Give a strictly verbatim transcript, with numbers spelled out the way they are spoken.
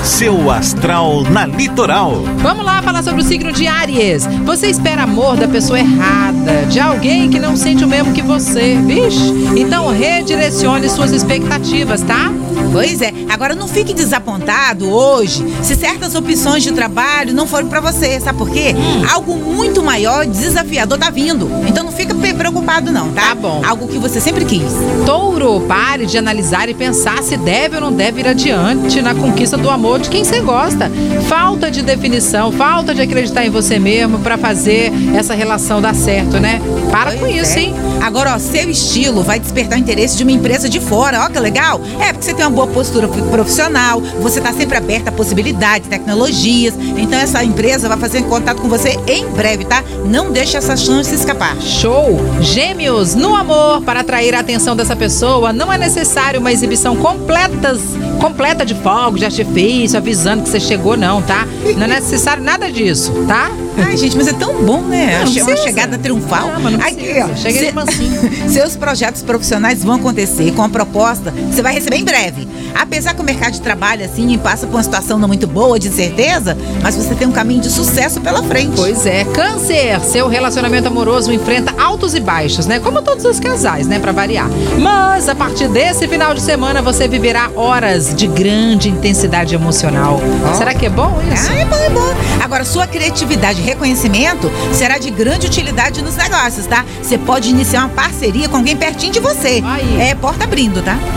Seu astral na Litoral. Vamos lá falar sobre o signo de Áries. Você espera amor da pessoa errada, de alguém que não sente o mesmo que você. Vixe, então redirecione suas expectativas, tá? Pois é, agora não fique desapontado hoje se certas opções de trabalho não forem pra você, sabe por quê? Hum. Algo muito maior e desafiador tá vindo, então não fica preocupado não, tá? Tá bom. Algo que você sempre quis. Touro, pare de analisar e pensar se deve ou não deve ir adiante na conquista do amor de quem você gosta. Falta de definição, falta de acreditar em você mesmo pra fazer essa relação dar certo, né? Para Pois com isso, é. hein? Agora, ó, seu estilo vai despertar o interesse de uma empresa de fora, ó que legal. É, porque você tem uma boa postura profissional, você tá sempre aberta a possibilidades, tecnologias, então essa empresa vai fazer contato com você em breve, tá? Não deixe essa chance escapar. Show! Gêmeos, no amor, para atrair a atenção dessa pessoa, não é necessário uma exibição completas, completa de fogo, de artifício, avisando que você chegou, não, tá? Não é necessário nada disso, tá? Ai, gente, mas é tão bom, né? Não, não Che- uma precisa. chegada triunfal. Não, mas não Aqui, precisa. ó, Chega de mansinho. seus projetos profissionais vão acontecer com a proposta que você vai receber em breve. Apesar que o mercado de trabalho, assim, passa por uma situação não muito boa, de certeza, mas você tem um caminho de sucesso pela frente. Pois é, Câncer, seu relacionamento amoroso enfrenta altos e baixos, né? Como todos os casais, né? Pra variar. Mas a partir desse final de semana você viverá horas de grande intensidade emocional. Ó. Será que é bom isso? Ah, é bom, é bom. Agora, sua criatividade e reconhecimento será de grande utilidade nos negócios, tá? Você pode iniciar uma parceria com alguém pertinho de você. Aí. É porta abrindo, tá?